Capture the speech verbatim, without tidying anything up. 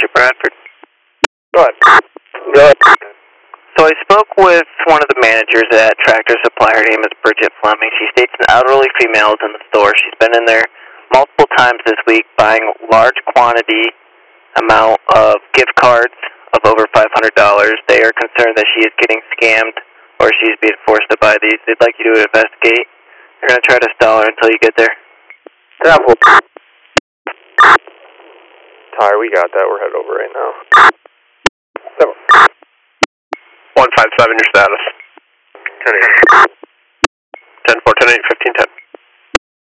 Township, Bradford. Go ahead. Go ahead. So I spoke with one of the managers at Tractor Supply. Her name is Bridget Fleming. She states an elderly female is in the store. She's been in there multiple times this week buying large quantity amount of gift cards of over five hundred dollars. They are concerned that she is getting scammed or she's being forced to buy these. They'd like you to investigate. They're going to try to stall her until you get there. Travel. Ty, we got that. We're headed over right now. Seven. one five seven, your status. ten eight. ten four, ten eight, fifteen ten.